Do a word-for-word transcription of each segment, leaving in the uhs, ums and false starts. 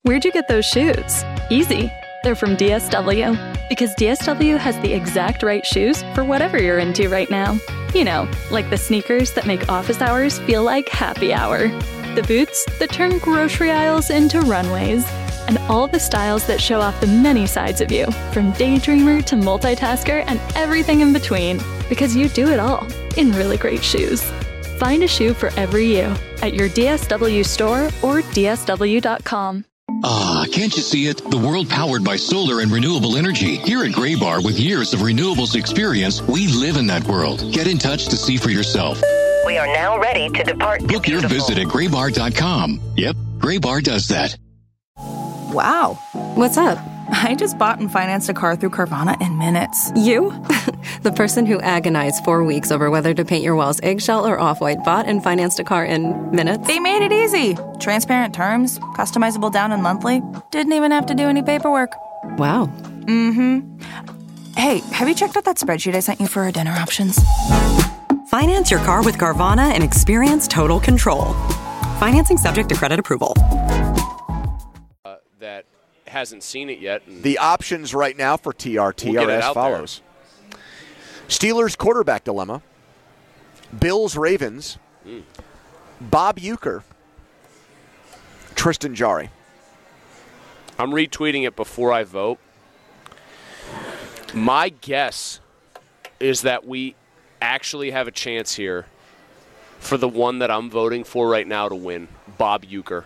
Where'd you get those shoes? Easy. They're from D S W. Because D S W has the exact right shoes for whatever you're into right now. You know, like the sneakers that make office hours feel like happy hour. The boots that turn grocery aisles into runways. And all the styles that show off the many sides of you, from daydreamer to multitasker and everything in between. Because you do it all in really great shoes. Find a shoe for every you at your D S W store or D S W dot com. Ah, can't you see it? The world powered by solar and renewable energy. Here at Graybar, with years of renewables experience, we live in that world. Get in touch to see for yourself. We are now ready to depart. Book your visit at graybar dot com. Yep, Graybar does that. Wow. What's up? I just bought and financed a car through Carvana in minutes. You? The person who agonized four weeks over whether to paint your walls eggshell or off-white bought and financed a car in minutes? They made it easy. Transparent terms, customizable down and monthly. Didn't even have to do any paperwork. Wow. Mm-hmm. Hey, have you checked out that spreadsheet I sent you for our dinner options? Finance your car with Carvana and experience total control. Financing subject to credit approval. Uh, that hasn't seen it yet. The options right now for T R T we'll are as follows. There. Steelers quarterback dilemma. Bills Ravens. Mm. Bob Uecker. Tristan Jarry. I'm retweeting it before I vote. My guess is that we actually have a chance here for the one that I'm voting for right now to win, Bob Uecker.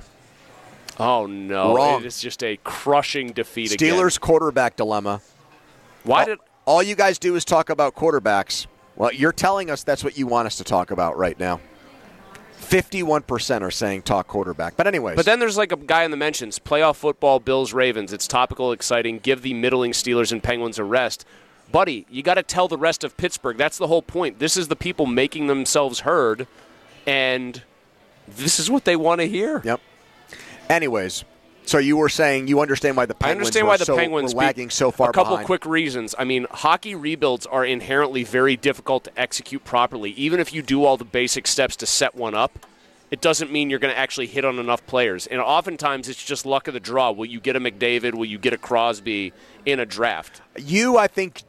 Oh, no. Wrong. It is just a crushing defeat Steelers again. Steelers quarterback dilemma. Why all, did all you guys do is talk about quarterbacks? Well, you're telling us that's what you want us to talk about right now. fifty-one percent are saying talk quarterback. But anyways. But then there's like a guy in the mentions. Playoff football, Bills, Ravens. It's topical, exciting. Give the middling Steelers and Penguins a rest. Buddy, you got to tell the rest of Pittsburgh. That's the whole point. This is the people making themselves heard, and this is what they want to hear. Yep. Anyways, so you were saying you understand why the Penguins, I understand were, why the so, Penguins were lagging so far behind. A couple behind. quick reasons. I mean, hockey rebuilds are inherently very difficult to execute properly. Even if you do all the basic steps to set one up, it doesn't mean you're going to actually hit on enough players. And oftentimes it's just luck of the draw. Will you get a McDavid? Will you get a Crosby in a draft? You, I think,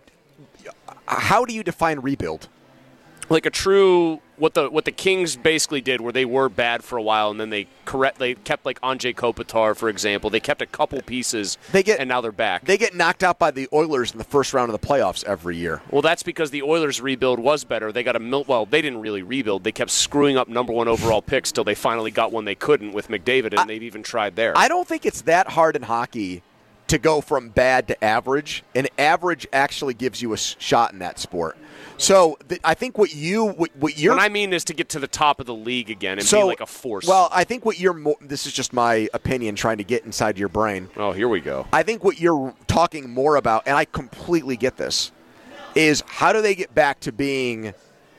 how do you define rebuild? Like a true what the what the Kings basically did, where they were bad for a while and then they correct they kept like Anze Kopitar, for example. They kept a couple pieces they get, and now they're back. They get knocked out by the Oilers in the first round of the playoffs every year. Well, that's because the Oilers' rebuild was better. They got a mil- well, they didn't really rebuild. They kept screwing up number one overall picks till they finally got one they couldn't with McDavid, and I, they've even tried there. I don't think it's that hard in hockey to go from bad to average, and average actually gives you a shot in that sport. So th- I think what you what, what you're what I mean is to get to the top of the league again and so, be like a force. Well, I think what you're mo- this is just my opinion trying to get inside your brain. Oh, here we go. I think what you're talking more about, and I completely get this, is how do they get back to being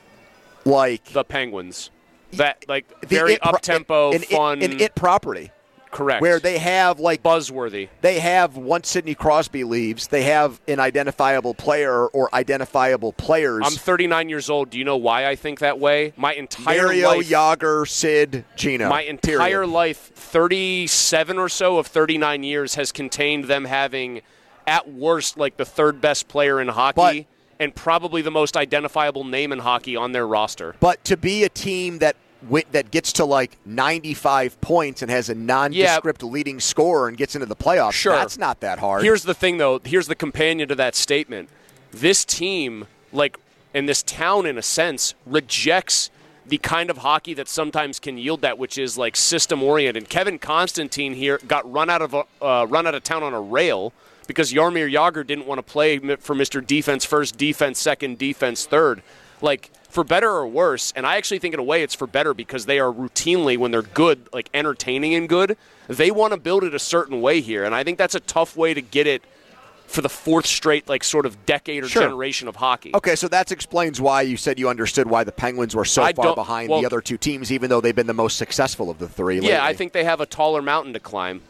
like the Penguins, that like very up tempo, fun, an it property. Correct. Where they have, like... buzzworthy. They have, once Sidney Crosby leaves, they have an identifiable player or identifiable players. I'm thirty-nine years old. Do you know why I think that way? My entire Mario, life... Yager, Sid, Gino. My entire period. life, thirty-seven or so of thirty-nine years, has contained them having, at worst, like the third best player in hockey but, and probably the most identifiable name in hockey on their roster. But to be a team that... that gets to like ninety-five points and has a nondescript yeah. leading scorer and gets into the playoffs, sure. That's not that hard. Here's the thing, though. Here's the companion to that statement. This team, like, and this town, in a sense, rejects the kind of hockey that sometimes can yield that, which is like system-oriented. Kevin Constantine here got run out of a, uh, run out of town on a rail because Jaromir Jagr didn't want to play for Mister Defense First, Defense Second, Defense Third. Like, for better or worse, and I actually think in a way it's for better because they are routinely, when they're good, like entertaining and good, they want to build it a certain way here. And I think that's a tough way to get it for the fourth straight, like, sort of decade or sure. generation of hockey. Okay, so that explains why you said you understood why the Penguins were so I far behind well, the other two teams, even though they've been the most successful of the three lately. Yeah, I think they have a taller mountain to climb.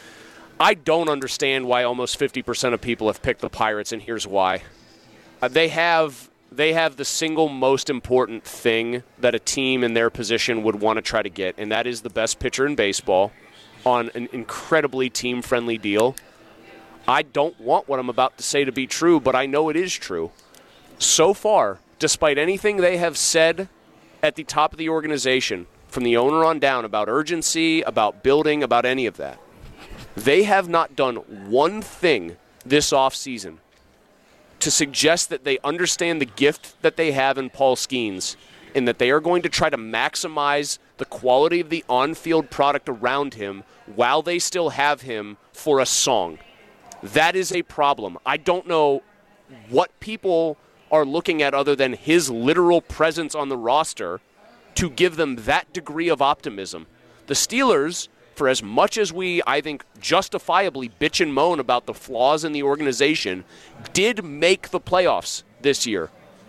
I don't understand why almost fifty percent of people have picked the Pirates, and here's why. Uh, they have... They have the single most important thing that a team in their position would want to try to get, and that is the best pitcher in baseball on an incredibly team-friendly deal. I don't want what I'm about to say to be true, but I know it is true. So far, despite anything they have said at the top of the organization, from the owner on down, about urgency, about building, about any of that, they have not done one thing this offseason to suggest that they understand the gift that they have in Paul Skeens and that they are going to try to maximize the quality of the on-field product around him while they still have him for a song. That is a problem. I don't know what people are looking at other than his literal presence on the roster to give them that degree of optimism. The Steelers, for as much as we, I think, justifiably bitch and moan about the flaws in the organization, did make the playoffs this year.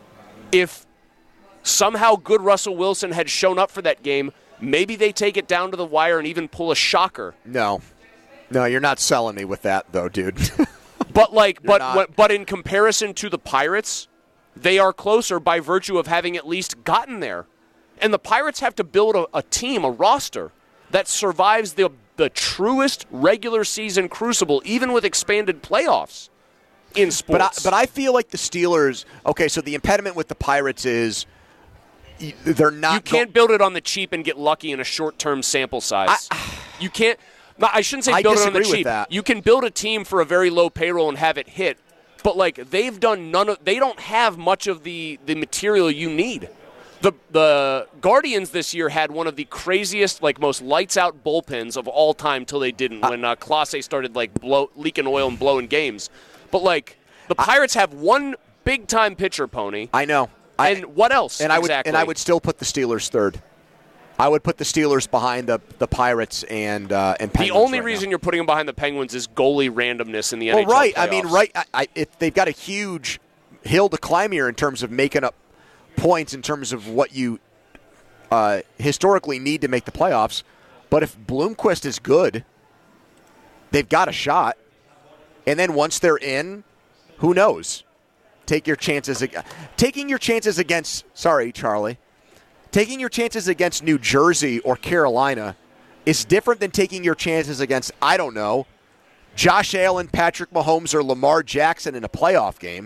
If somehow good Russell Wilson had shown up for that game, maybe they take it down to the wire and even pull a shocker. No. No, you're not selling me with that, though, dude. But like, You're but not. but in comparison to the Pirates, they are closer by virtue of having at least gotten there. And the Pirates have to build a, a team, a roster, that survives the the truest regular season crucible, even with expanded playoffs in sports. But I, but I feel like the Steelers, okay, so the impediment with the Pirates is y- they're not. You can't go- build it on the cheap and get lucky in a short-term sample size. I, you can't. No, I shouldn't say I build it on the disagree with cheap. that. You can build a team for a very low payroll and have it hit, but like they've done none of. They don't have much of the the material you need. The the Guardians this year had one of the craziest, like most lights out bullpens of all time till they didn't when uh, Clase started like blow, leaking oil and blowing games. But like the Pirates have one big time pitcher, Pony. I know. And I, what else? And I would exactly? and I would still put the Steelers third. I would put the Steelers behind the the Pirates and uh, and Penguins. The only right reason now. you're putting them behind the Penguins is goalie randomness in the well, N H L right. playoffs. I mean, right. I, I, if they've got a huge hill to climb here in terms of making up points in terms of what you uh, historically need to make the playoffs. But if Bloomquist is good, they've got a shot. And then once they're in, who knows? Take your chances. ag- Taking your chances against. Sorry, Charlie. Taking your chances against New Jersey or Carolina is different than taking your chances against, I don't know, Josh Allen, Patrick Mahomes, or Lamar Jackson in a playoff game.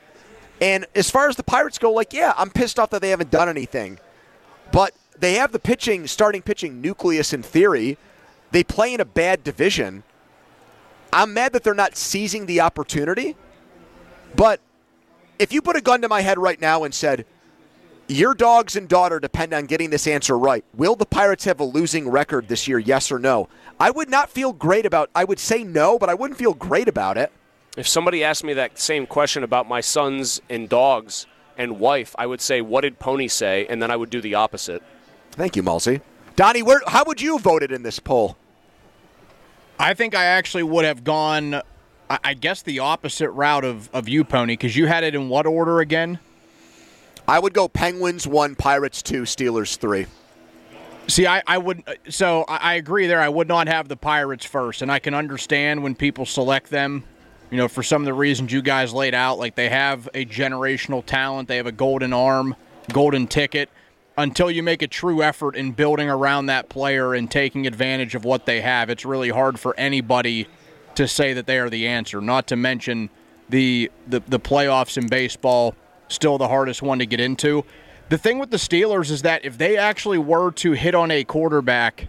And as far as the Pirates go, like, yeah, I'm pissed off that they haven't done anything. But they have the pitching, starting pitching nucleus in theory. They play in a bad division. I'm mad that they're not seizing the opportunity. But if you put a gun to my head right now and said, your dogs and daughter depend on getting this answer right. Will the Pirates have a losing record this year, yes or no? I would not feel great about I would say no, but I wouldn't feel great about it. If somebody asked me that same question about my sons and dogs and wife, I would say, what did Pony say? And then I would do the opposite. Thank you, Mulsey. Donnie, where, how would you have voted in this poll? I think I actually would have gone, I, I guess, the opposite route of, of you, Pony, because you had it in what order again? I would go Penguins one, Pirates two, Steelers three. See, I, I would, so I, I agree there. I would not have the Pirates first, and I can understand when people select them, you know, for some of the reasons you guys laid out. Like they have a generational talent, they have a golden arm, golden ticket. Until you make a true effort in building around that player and taking advantage of what they have, it's really hard for anybody to say that they are the answer. Not to mention the the, the playoffs in baseball. Still the hardest one to get into. The thing with the Steelers is that if they actually were to hit on a quarterback,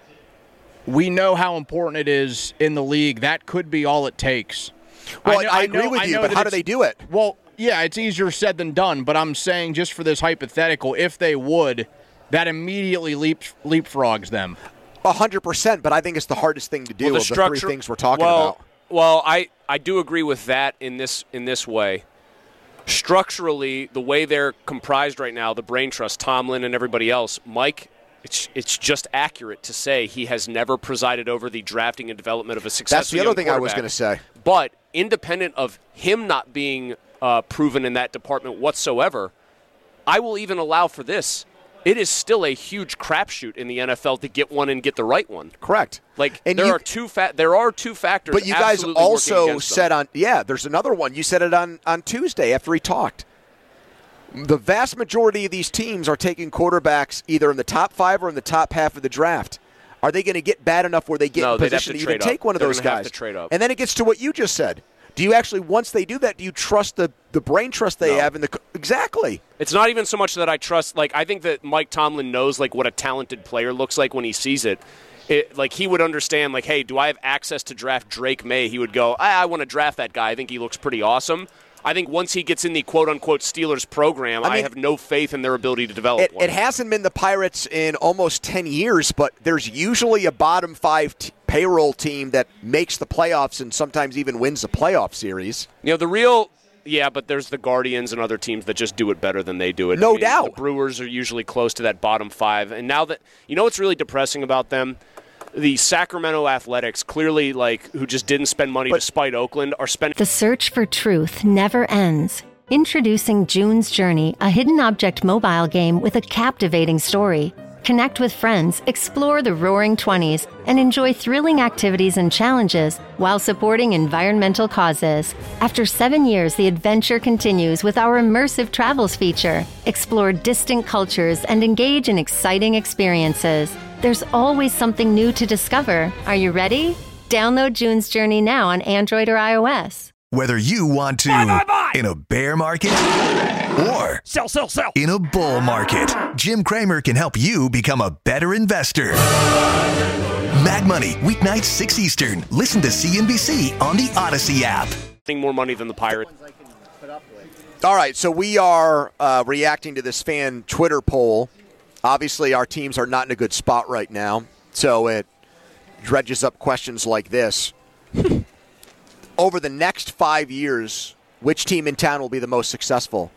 we know how important it is in the league. That could be all it takes. Well, I, know, I agree I know, with I you, know but that how do it's- they do it? Well, yeah, it's easier said than done, but I'm saying just for this hypothetical, if they would, that immediately leap, leapfrogs them. A hundred percent, but I think it's the hardest thing to do Well, the of the structure- three things we're talking well, about. Well, I, I do agree with that in this in this way. Structurally, the way they're comprised right now, the brain trust, Tomlin and everybody else, Mike, it's it's just accurate to say he has never presided over the drafting and development of a successful That's the other young thing I was quarterback. going to say. But independent of him not being uh, proven in that department whatsoever, I will even allow for this. It is still a huge crapshoot in the N F L to get one and get the right one. Correct. Like And there you- are two fa- there are two factors. But you guys absolutely working also against them. said on yeah, there's another one. You said it on, on Tuesday after he talked. The vast majority of these teams are taking quarterbacks either in the top five or in the top half of the draft. Are they going to get bad enough where they get no, in position to, to even up. take one of They're those gonna guys? Have to trade up. And then it gets to what you just said. Do you actually, once they do that, do you trust the, the brain trust they no. have in the – exactly. It's not even so much that I trust – like, I think that Mike Tomlin knows, like, what a talented player looks like when he sees it. It, like, he would understand, like, hey, do I have access to draft Drake May? He would go, I, I want to draft that guy. I think he looks pretty awesome. I think once he gets in the quote-unquote Steelers program, I, mean, I have no faith in their ability to develop it, one. It hasn't been the Pirates in almost ten years, but there's usually a bottom five t- payroll team that makes the playoffs and sometimes even wins the playoff series. You know, the real – yeah, but there's the Guardians and other teams that just do it better than they do it. No I mean, doubt. The Brewers are usually close to that bottom five. And now that – you know what's really depressing about them? The Sacramento Athletics, clearly, like, who just didn't spend money but, despite Oakland, are spending – The search for truth never ends. Introducing June's Journey, a hidden object mobile game with a captivating story. Connect with friends, explore the roaring twenties, and enjoy thrilling activities and challenges while supporting environmental causes. After seven years, the adventure continues with our immersive travels feature. Explore distant cultures and engage in exciting experiences. There's always something new to discover. Are you ready? Download June's Journey now on Android or iOS. Whether you want to buy, buy, buy. in a bear market or sell, sell, sell. in a bull market, Jim Cramer can help you become a better investor. Mad Money, weeknights six Eastern. Listen to C N B C on the Odyssey app. More money than the Pirates. All right, so we are uh, reacting to this fan Twitter poll. Obviously, our teams are not in a good spot right now, so it dredges up questions like this. Over the next five years, which team in town will be the most successful?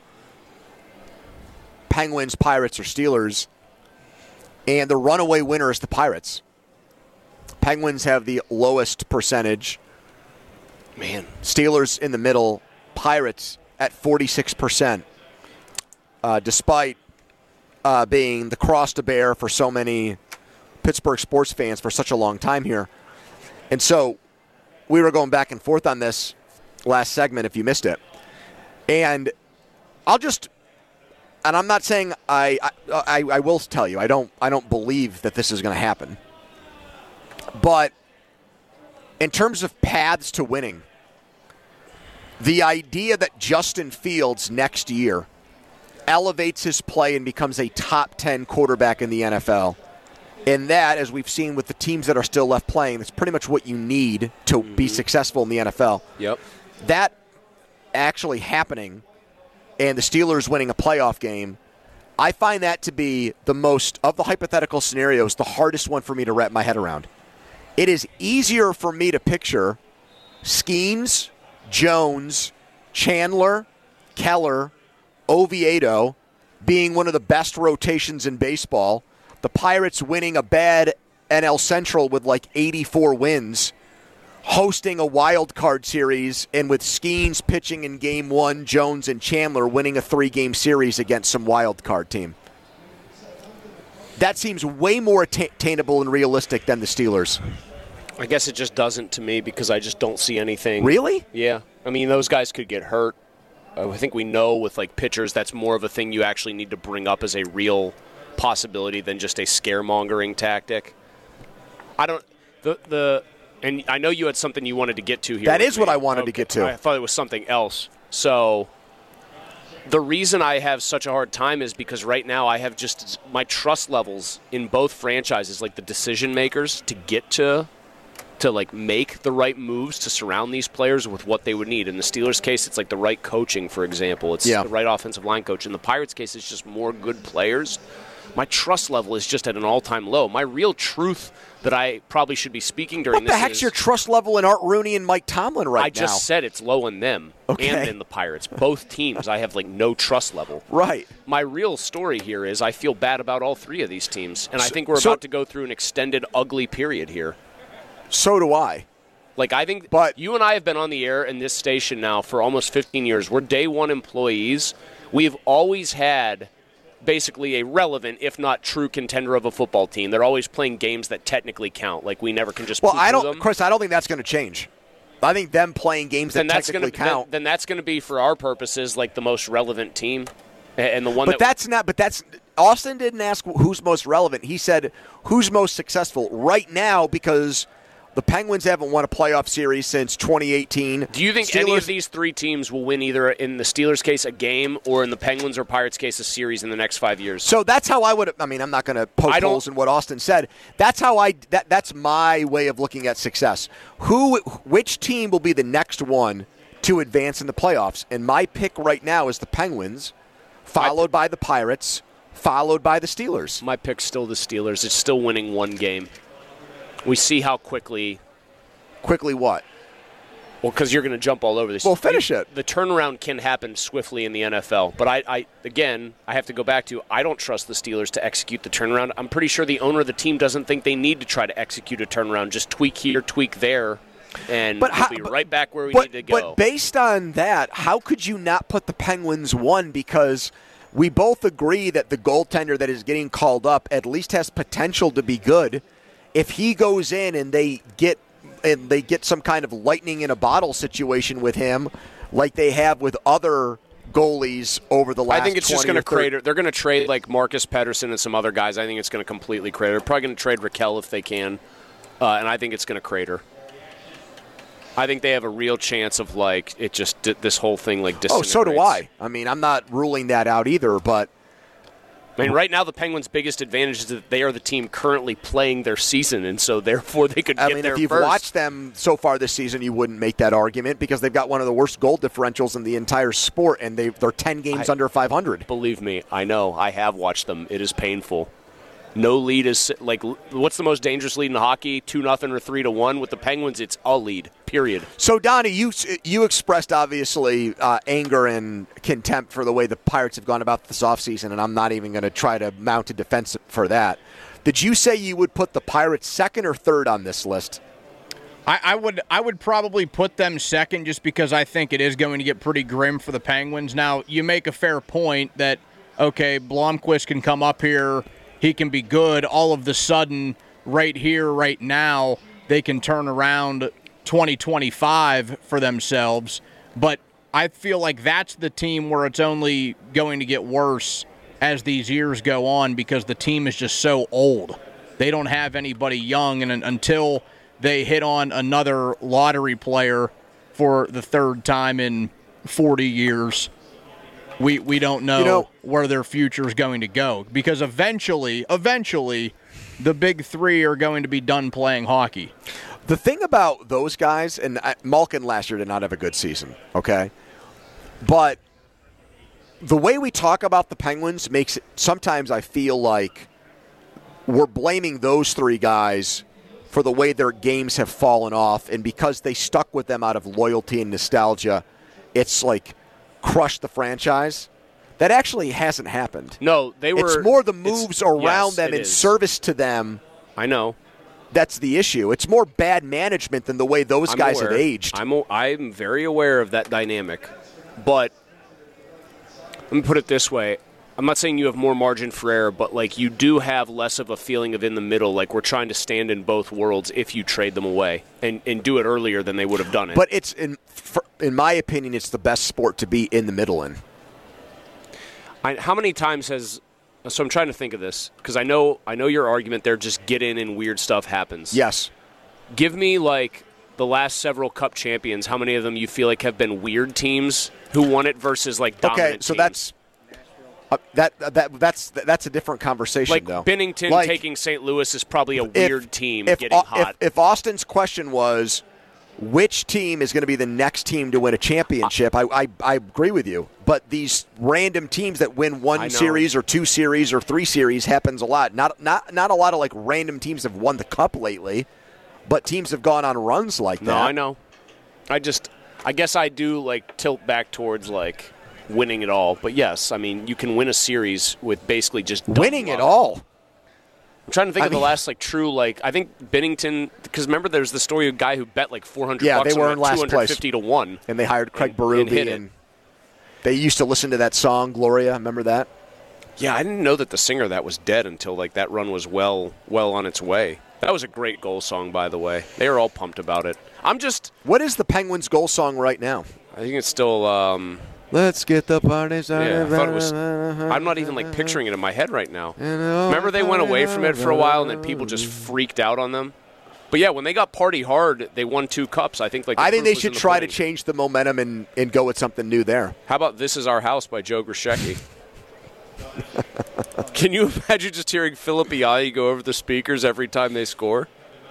Penguins, Pirates, or Steelers? And the runaway winner is the Pirates. Penguins have the lowest percentage. Man. Steelers in the middle. Pirates at forty-six percent. Uh, despite uh, being the cross to bear for so many Pittsburgh sports fans for such a long time here. And so we were going back and forth on this last segment if you missed it. And I'll just, and I'm not saying I, I, I, I will tell you, I don't, I don't believe that this is going to happen. But in terms of paths to winning, the idea that Justin Fields next year elevates his play and becomes a top ten quarterback in the N F L, and that, as we've seen with the teams that are still left playing, that's pretty much what you need to mm-hmm. be successful in the N F L. Yep. That actually happening and the Steelers winning a playoff game, I find that to be the most, of the hypothetical scenarios, the hardest one for me to wrap my head around. It is easier for me to picture Skeens, Jones, Chandler, Keller, Oviedo being one of the best rotations in baseball, the Pirates winning a bad N L Central with like eighty-four wins, hosting a wild card series, and with Skeens pitching in game one, Jones and Chandler winning a three-game series against some wild card team. That seems way more attainable and realistic than the Steelers. I guess it just doesn't to me because I just don't see anything. Really? Yeah. I mean, those guys could get hurt. Uh, I think we know with like pitchers, that's more of a thing you actually need to bring up as a real possibility than just a scaremongering tactic. I don't the the and I know you had something you wanted to get to here. That is me. what I wanted okay. to get to. I thought it was something else. So the reason I have such a hard time is because right now I have just my trust levels in both franchises, like the decision makers, to get to to like make the right moves to surround these players with what they would need. In the Steelers' case, it's like the right coaching, for example. It's yeah. the right offensive line coach. In the Pirates' case, it's just more good players. My trust level is just at an all-time low. My real truth that I probably should be speaking during what this the heck's is, your trust level in Art Rooney and Mike Tomlin right I just now? said it's low in them okay. and in the Pirates. Both teams, I have like no trust level. Right. My real story here is I feel bad about all three of these teams, and so, I think we're so, about to go through an extended, ugly period here. So do I. Like, I think but, you and I have been on the air in this station now for almost fifteen years. We're day one employees. We've always had basically a relevant, if not true, contender of a football team. They're always playing games that technically count. Like, we never can just well, poo-poo I don't, them. Chris, I don't think that's going to change. I think them playing games then that that's technically gonna, count. Then, then that's going to be, for our purposes, like the most relevant team. And the one but that that's not. But that's Austin didn't ask who's most relevant. He said who's most successful right now because the Penguins haven't won a playoff series since twenty eighteen. Do you think Steelers, any of these three teams will win either in the Steelers' case a game or in the Penguins or Pirates' case a series in the next five years? So that's how I would. I mean, I'm not going to poke holes in what Austin said. That's how I. That, that's my way of looking at success. Who, which team will be the next one to advance in the playoffs? And my pick right now is the Penguins, followed by the Pirates, followed by the Steelers. My pick's still the Steelers. It's still winning one game. We see how quickly. Quickly what? Well, because you're going to jump all over this. Well, finish you, it. The turnaround can happen swiftly in the N F L. But, I, I, again, I have to go back to I don't trust the Steelers to execute the turnaround. I'm pretty sure the owner of the team doesn't think they need to try to execute a turnaround. Just tweak here, tweak there, and but we'll how, be but, right back where we but, need to go. But based on that, how could you not put the Penguins one? Because we both agree that the goaltender that is getting called up at least has potential to be good. If he goes in and they get and they get some kind of lightning in a bottle situation with him, like they have with other goalies over the last I think it's just going to crater. They're going to trade like Marcus Pettersson and some other guys. I think it's going to completely crater. They're probably going to trade Raquel if they can, uh, and I think it's going to crater. I think they have a real chance of like it just this whole thing like disintegrates. Oh, so do I. I mean, I'm not ruling that out either, but. I mean, right now the Penguins' biggest advantage is that they are the team currently playing their season, and so therefore they could I get mean, there if you've first. watched them so far this season, you wouldn't make that argument because they've got one of the worst goal differentials in the entire sport, and they, they're ten games I, under five hundred. Believe me, I know. I have watched them. It is painful. No lead is like what's the most dangerous lead in hockey? Two nothing or three to one. With the Penguins, it's a lead. Period. So Donnie, you you expressed obviously uh, anger and contempt for the way the Pirates have gone about this offseason, and I'm not even going to try to mount a defense for that. Did you say you would put the Pirates second or third on this list? I, I would I would probably put them second just because I think it is going to get pretty grim for the Penguins. Now you make a fair point that okay, Blomqvist can come up here. He can be good. All of the sudden, right here, right now, they can turn around twenty twenty-five for themselves. But I feel like that's the team where it's only going to get worse as these years go on because the team is just so old. They don't have anybody young, and until they hit on another lottery player for the third time in forty years, We we don't know, you know where their future is going to go because eventually, eventually, the big three are going to be done playing hockey. The thing about those guys, and I, Malkin last year did not have a good season, okay? But the way we talk about the Penguins makes it, sometimes I feel like we're blaming those three guys for the way their games have fallen off, and because they stuck with them out of loyalty and nostalgia, it's like crushed the franchise. That actually hasn't happened. No, they were. It's more the moves around yes, them in is. service to them. I know. That's the issue. It's more bad management than the way those I'm guys aware. have aged. I'm I'm very aware of that dynamic, but let me put it this way. I'm not saying you have more margin for error, but like you do have less of a feeling of in the middle, like we're trying to stand in both worlds if you trade them away and, and do it earlier than they would have done it. But it's in for, in my opinion, it's the best sport to be in the middle in. I, how many times has so I'm trying to think of this because I know I know your argument there. Just get in and weird stuff happens. Yes. Give me like the last several Cup champions. How many of them you feel like have been weird teams who won it versus like dominant Okay, so teams? that's. Uh, that that that's that's a different conversation, like though. Bennington like, taking Saint Louis is probably a weird if, team if, getting uh, hot. If, if Austin's question was, which team is going to be the next team to win a championship, I, I I agree with you. But these random teams that win one series or two series or three series happens a lot. Not not not a lot of like random teams have won the Cup lately, but teams have gone on runs like no, that. I know. I just I guess I do like tilt back towards like winning it all. But yes, I mean, you can win a series with basically just winning luck. it all. I'm trying to think I of mean, the last like true like I think Bennington because remember there's the story of a guy who bet like four hundred yeah, bucks they were on in last two hundred fifty place. to one and they hired Craig and, Berube and, hit and it. They used to listen to that song Gloria. Remember that? Yeah, I didn't know that the singer of that was dead until like that run was well well on its way. That was a great goal song, by the way. They were all pumped about it. I'm just. What is the Penguins' goal song right now? I think it's still. Um, Let's get the party started. Yeah, I thought it was. I'm not even like picturing it in my head right now. Remember they went away from it for a while, and then people just freaked out on them. But yeah, when they got Party Hard, they won two cups. I think like the I think proof they was should in the try pudding. to change the momentum and, and go with something new there. How about "This Is Our House" by Joe Grishecki? Can you imagine just hearing Philip Iai go over the speakers every time they score?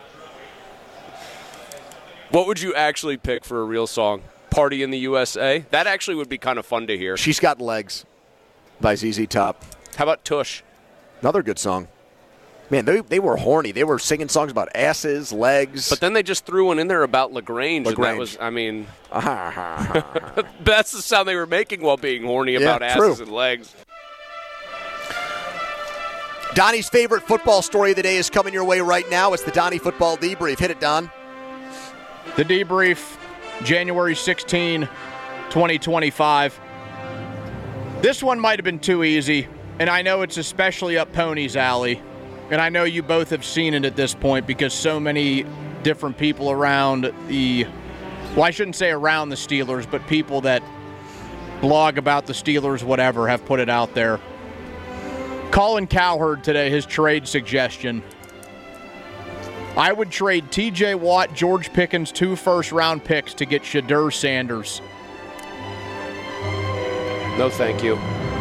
What would you actually pick for a real song? Party in the U S A? That actually would be kind of fun to hear. She's Got Legs by Z Z Top. How about Tush? Another good song. Man, they they were horny. They were singing songs about asses, legs. But then they just threw one in there about LaGrange. And that LaGrange. was, I mean, that's the sound they were making while being horny about Yeah, asses true. and legs. Donnie's favorite football story of the day is coming your way right now. It's the Donnie Football Debrief. Hit it, Don. The debrief, January sixteenth, twenty twenty-five. This one might have been too easy, and I know it's especially up Pony's alley. And I know you both have seen it at this point because so many different people around the, well, I shouldn't say around the Steelers, but people that blog about the Steelers, whatever, have put it out there. Colin Cowherd today, his trade suggestion. I would trade T J Watt, George Pickens, two first-round picks to get Shedeur Sanders. No, thank you.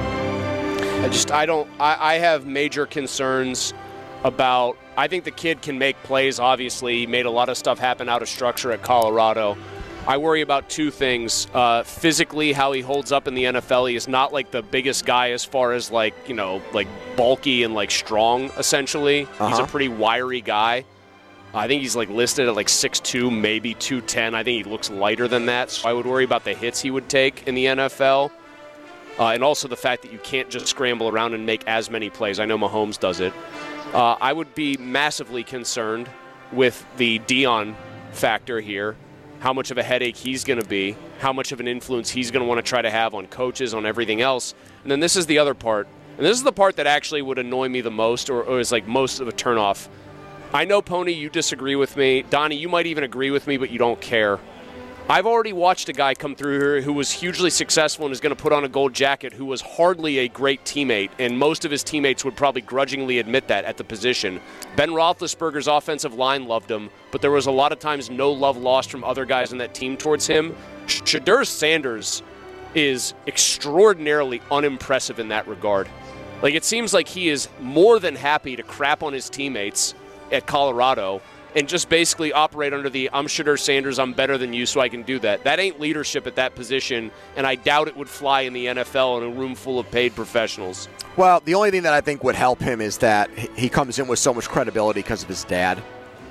I just, I don't, I, I have major concerns about, I think the kid can make plays, obviously. He made a lot of stuff happen out of structure at Colorado. I worry about two things. Uh, physically, how he holds up in the N F L. He is not like the biggest guy as far as like, you know, like bulky and like strong, essentially. Uh-huh. He's a pretty wiry guy. I think he's like listed at like six two, maybe two ten. I think he looks lighter than that. So I would worry about the hits he would take in the N F L. Uh, and also the fact that you can't just scramble around and make as many plays. I know Mahomes does it. Uh, I would be massively concerned with the Dion factor here, how much of a headache he's going to be, how much of an influence he's going to want to try to have on coaches, on everything else. And then this is the other part. And this is the part that actually would annoy me the most, or, or is like most of a turnoff. I know, Pony, you disagree with me. Donnie, you might even agree with me, but you don't care. I've already watched a guy come through here who was hugely successful and is going to put on a gold jacket, who was hardly a great teammate, and most of his teammates would probably grudgingly admit that at the position. Ben Roethlisberger's offensive line loved him, but there was a lot of times no love lost from other guys on that team towards him. Shedeur Sanders is extraordinarily unimpressive in that regard. Like, it seems like he is more than happy to crap on his teammates at Colorado and just basically operate under the, I'm Shedeur Sanders, I'm better than you, so I can do that. That ain't leadership at that position, and I doubt it would fly in the N F L in a room full of paid professionals. Well, the only thing that I think would help him is that he comes in with so much credibility because of his dad.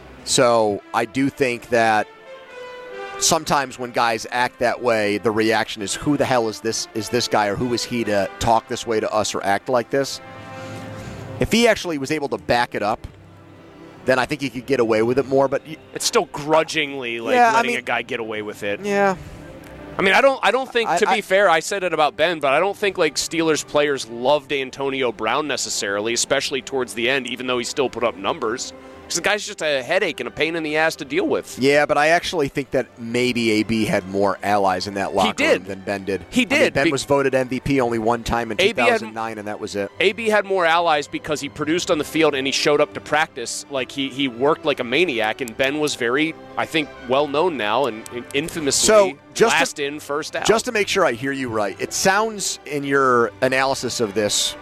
So I do think that sometimes when guys act that way, the reaction is, who the hell is this is this guy, or who is he to talk this way to us or act like this? If he actually was able to back it up, then I think he could get away with it more. But it's still grudgingly like yeah, letting I mean, a guy get away with it. Yeah. I mean, I don't. I don't think. I, to be I, fair, I said it about Ben, but I don't think like Steelers players loved Antonio Brown necessarily, especially towards the end. Even though he still put up numbers, because the guy's just a headache and a pain in the ass to deal with. Yeah, but I actually think that maybe A B had more allies in that locker did. room than Ben did. He did. I mean, Ben Be- was voted M V P only one time in two thousand nine, and that was it. A B had more allies because he produced on the field and he showed up to practice. Like he, he worked like a maniac, and Ben was very, I think, well known now and infamously so just last to, in, first out. Just to make sure I hear you right, it sounds in your analysis of this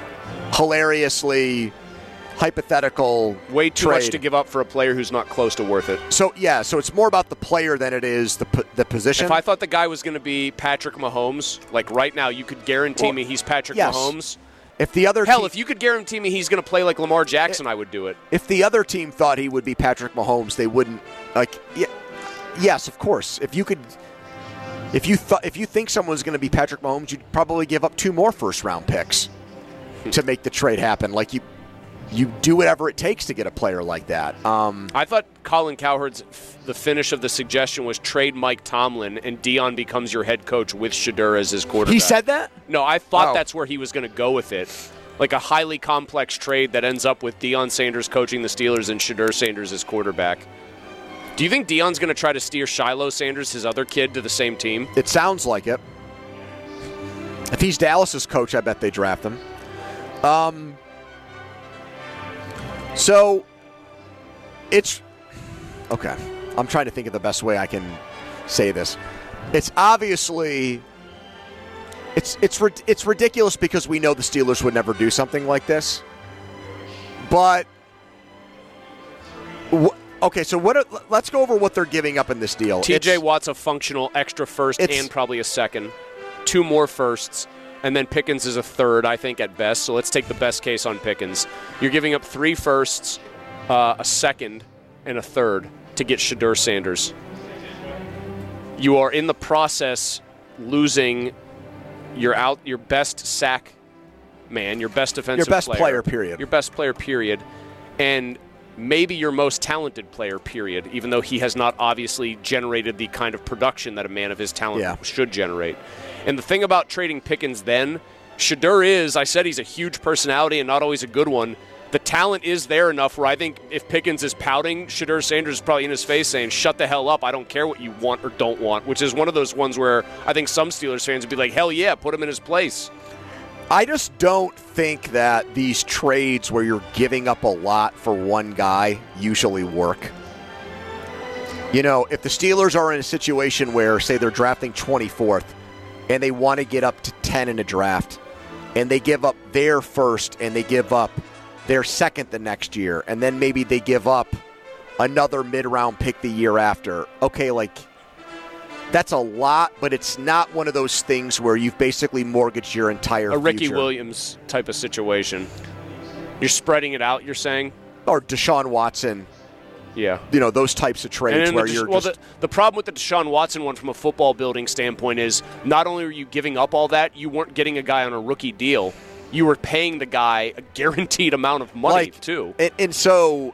hilariously hypothetical way too trade. much to give up for a player who's not close to worth it. So yeah, so it's more about the player than it is the the position. If I thought the guy was going to be Patrick Mahomes, like right now, you could guarantee well, me he's Patrick yes. Mahomes. If the other hell, team, if you could guarantee me he's going to play like Lamar Jackson, it, I would do it. If the other team thought he would be Patrick Mahomes, they wouldn't. Like, yeah, yes, of course. If you could, if you thought, if you think someone's going to be Patrick Mahomes, you'd probably give up two more first round picks to make the trade happen. Like you. You do whatever it takes to get a player like that. Um, I thought Colin Cowherd's the finish of the suggestion was trade Mike Tomlin and Dion becomes your head coach with Shedeur as his quarterback. He said that? No, I thought oh. that's where he was going to go with it. Like a highly complex trade that ends up with Deion Sanders coaching the Steelers and Shedeur Sanders as quarterback. Do you think Deion's going to try to steer Shiloh Sanders, his other kid, to the same team? It sounds like it. If he's Dallas's coach, I bet they draft him. Um, so it's okay. I'm trying to think of the best way I can say this. It's obviously it's it's it's ridiculous because we know the Steelers would never do something like this. But wh- okay, so what? Are, let's go over what they're giving up in this deal. T J It's- Watt's a functional extra first It's- and probably a second. Two more firsts, and then Pickens is a third, I think, at best. So let's take the best case on Pickens. You're giving up three firsts, uh, a second, and a third to get Shedeur Sanders. You are in the process losing your out your best sack man, your best defensive Your best player, player, period. Your best player, period. And maybe your most talented player, period, even though he has not obviously generated the kind of production that a man of his talent Yeah. should generate. And the thing about trading Pickens then, Shedeur is, I said he's a huge personality and not always a good one. The talent is there enough where I think if Pickens is pouting, Shedeur Sanders is probably in his face saying, shut the hell up, I don't care what you want or don't want, which is one of those ones where I think some Steelers fans would be like, hell yeah, put him in his place. I just don't think that these trades where you're giving up a lot for one guy usually work. You know, if the Steelers are in a situation where, say, they're drafting twenty-fourth and they want to get up to ten in a draft, and they give up their first and they give up their second the next year, and then maybe they give up another mid-round pick the year after. Okay, like, that's a lot, but it's not one of those things where you've basically mortgaged your entire A Ricky future. Williams type of situation. You're spreading it out, you're saying? Or Deshaun Watson. Yeah. You know, those types of trades And where the, you're well, just... the, the problem with the Deshaun Watson one from a football building standpoint is not only are you giving up all that, you weren't getting a guy on a rookie deal. You were paying the guy a guaranteed amount of money, like, too. And, and so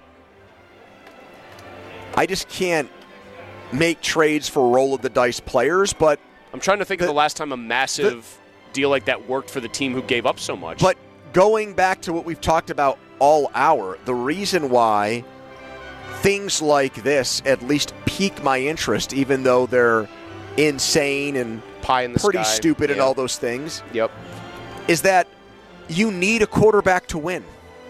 I just can't make trades for roll-of-the-dice players, but... I'm trying to think the, of the last time a massive the, deal like that worked for the team who gave up so much. But going back to what we've talked about all hour, the reason why things like this at least pique my interest, even though they're insane and Pie in the pretty sky. stupid and Yep. all those things, Yep. is that you need a quarterback to win.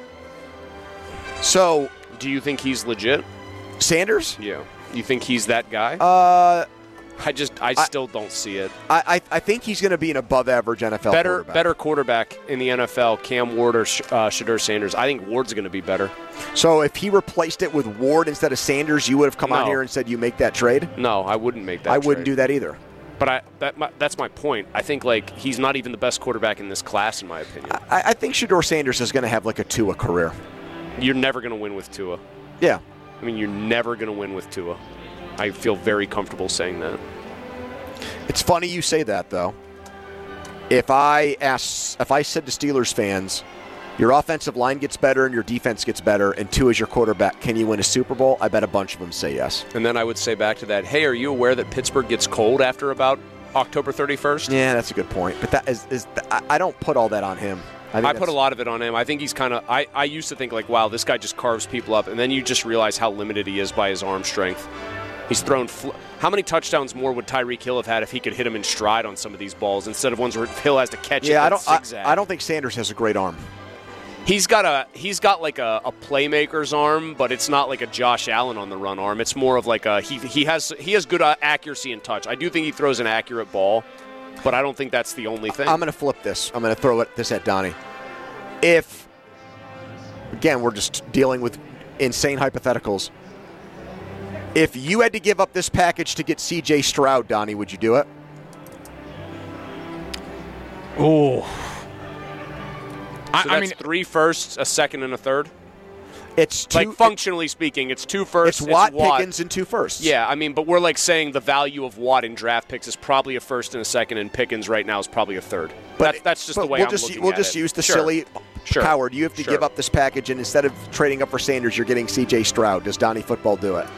So... Do you think he's legit? Sanders? Yeah. You think he's that guy? Uh... I just, I, I still don't see it. I, I, I think he's going to be an above-average N F L Better, quarterback. better quarterback in the N F L, Cam Ward or Sh- uh, Shedeur Sanders. I think Ward's going to be better. So if he replaced it with Ward instead of Sanders, you would have come No. out here and said you make that trade? No, I wouldn't make that I trade. wouldn't do that either. But I, that, my, that's my point. I think like he's not even the best quarterback in this class, in my opinion. I, I think Shedeur Sanders is going to have like a Tua career. You're never going to win with Tua. Yeah. I mean, you're never going to win with Tua. I feel very comfortable saying that. It's funny you say that, though. If I asked, if I said to Steelers fans, your offensive line gets better and your defense gets better, and Tua is your quarterback, can you win a Super Bowl? I bet a bunch of them say yes. And then I would say back to that, hey, are you aware that Pittsburgh gets cold after about October thirty-first? Yeah, that's a good point. But that is, is I, I don't put all that on him. I, think I put a lot of it on him. I think he's kind of, I, I used to think like, wow, this guy just carves people up. And then you just realize how limited he is by his arm strength. He's thrown, fl- how many touchdowns more would Tyreek Hill have had if he could hit him in stride on some of these balls instead of ones where Hill has to catch Yeah, it I and don't. I, zigzag? I don't think Sanders has a great arm. He's got a he's got like a, a playmaker's arm, but it's not like a Josh Allen on the run arm. It's more of like a he he has he has good uh, accuracy and touch. I do think he throws an accurate ball, but I don't think that's the only thing. I'm going to flip this. I'm going to throw it, this at Donnie. If, again, we're just dealing with insane hypotheticals. If you had to give up this package to get C J Stroud, Donnie, would you do it? Oh. So I, that's I mean, three firsts, a second, and a third. It's two, like functionally speaking, it's two firsts. It's Watt, it's Watt. Pickens, and two firsts. Yeah, I mean, but we're like saying the value of Watt in draft picks is probably a first and a second, and Pickens right now is probably a third. But that's, that's just but the way we'll I'm just, looking We'll at just it. use the Sure. silly Sure. Howard. You have to Sure. give up this package, and instead of trading up for Sanders, you're getting C J Stroud. Does Donnie Football do it?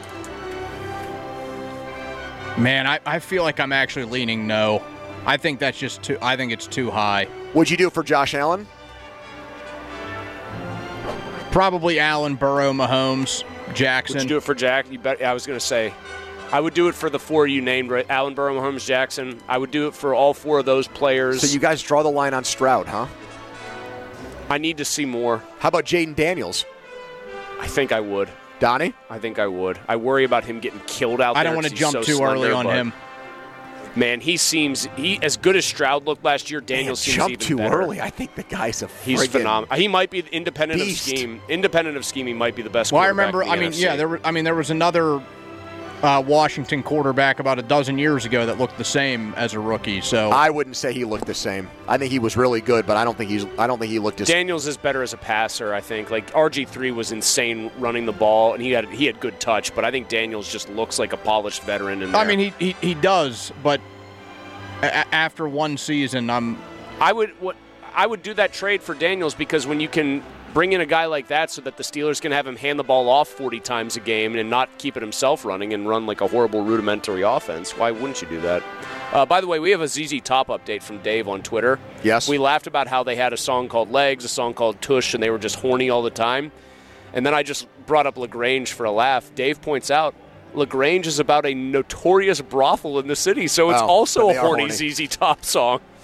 man, I, I feel like I'm actually leaning no. I think that's just too. I think it's too high. Would you do it for Josh Allen? Probably Allen, Burrow, Mahomes, Jackson. Would you do it for Jack? You bet. I was going to say, I would do it for the four you named, right? Allen, Burrow, Mahomes, Jackson. I would do it for all four of those players. So you guys draw the line on Stroud, huh? I need to see more. How about Jaden Daniels? I think I would. Donnie? I think I would. I worry about him getting killed out I there. don't want to jump so too slender, early on him. Man, he seems he as good as Stroud looked last year. Daniels seems jump even too better. early. I think the guy's a He's phenomenal. He might be independent beast. of scheme. Independent of scheme, he might be the best. Well, I quarterback remember. in the I mean, N F C. yeah, there. Were, I mean, there was another uh, Washington quarterback about a dozen years ago that looked the same as a rookie. So I wouldn't say he looked the same. I think he was really good, but I don't think he's. I don't think he looked as. Daniels is better as a passer. I think like R G three was insane running the ball, and he had he had good touch. But I think Daniels just looks like a polished veteran in there. I mean, he he, he does, but a- after one season, I'm. I would what I would do that trade for Daniels because when you can bring in a guy like that so that the Steelers can have him hand the ball off forty times a game and not keep it himself running and run like a horrible rudimentary offense, why wouldn't you do that? Uh, by the way, we have a Z Z Top update from Dave on Twitter. Yes. We laughed about how they had a song called Legs, a song called Tush, and they were just horny all the time. And then I just brought up LaGrange for a laugh. Dave points out LaGrange is about a notorious brothel in the city, so it's Oh, also but a they are horny horny. Z Z Top song.